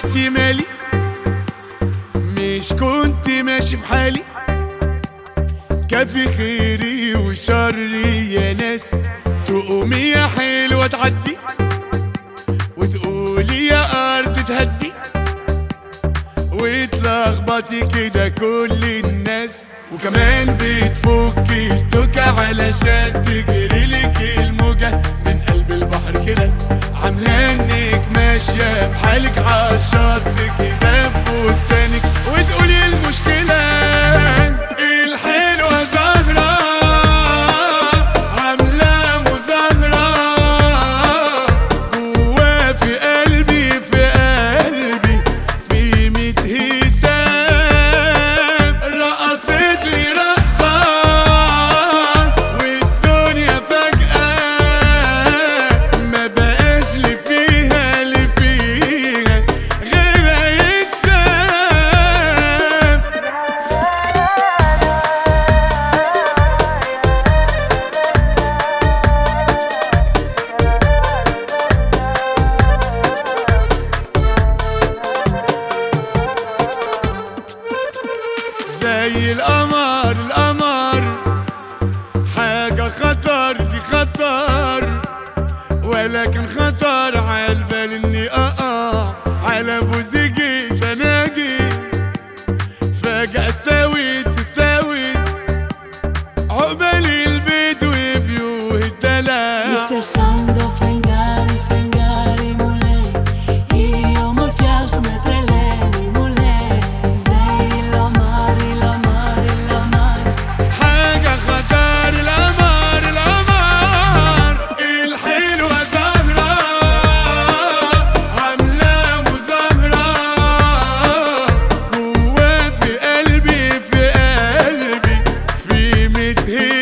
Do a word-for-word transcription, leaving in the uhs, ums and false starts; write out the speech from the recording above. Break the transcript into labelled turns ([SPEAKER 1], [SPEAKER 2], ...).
[SPEAKER 1] قلت مالي مش كنت ماشي في حالي، كافي خيري وشري يا ناس. تقومي يا حلوة تعدي وتقولي يا أرض تهدي، وتلخبطي كده كل الناس. وكمان بتفكي التوكة علشان تجريلك الموجة من قلب البحر كده، عاملة انك ماشية بحالك عالشط كده بفستانك، وتقولي المشكلة الحلوة زهرة عاملة مظاهرة جوا في قلبي في قلبي في ميت هتاب. رقصت لي رقصة والدنيا فجأة ما بقاش لي فيها اللي فيها غيرها يتشاف. زي القمر القمر حاجة خطر دي خطر، ولكن خطر عالبال اني اقع على بوزي. جيت انا جيت فجأة استويت استويت عقبال البيت وبيوه الدلع.
[SPEAKER 2] Cessando fangare, fangare, mulher. E eu me fiasco, me treleni, mulher. Sei l'amar, l'amar, l'amar.
[SPEAKER 1] حاجة خطر القمر القمر الحلوة زهرة عاملة مظاهرة جوا في قلبي في قلبي في ميت